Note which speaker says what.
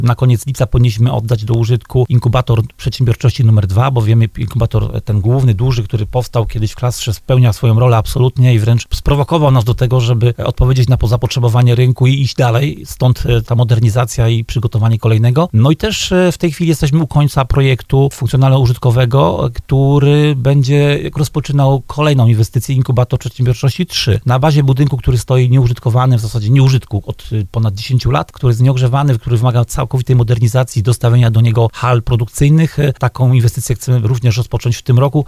Speaker 1: Na koniec lipca powinniśmy oddać do użytku inkubator przedsiębiorczości numer 2, bo wiemy, inkubator ten główny, duży, który powstał kiedyś w klastrze, spełnia swoją rolę absolutnie i wręcz sprowokował nas do tego, żeby odpowiedzieć na zapotrzebowanie rynku i iść dalej. Stąd ta modernizacja i przygotowanie kolejnego. No i też w tej chwili jesteśmy u końca projektu funkcjonalno-użytkowego, który będzie rozpoczynał kolejną inwestycję, inkubator przedsiębiorczości 3. Na bazie budynku, który stoi nieużytkowany, w zasadzie nieużytku od ponad 10 lat, który jest nieogrzewany, który wymaga całkowitej modernizacji, dostawienia do niego hal produkcyjnych. Taką inwestycję chcemy również rozpocząć w tym roku.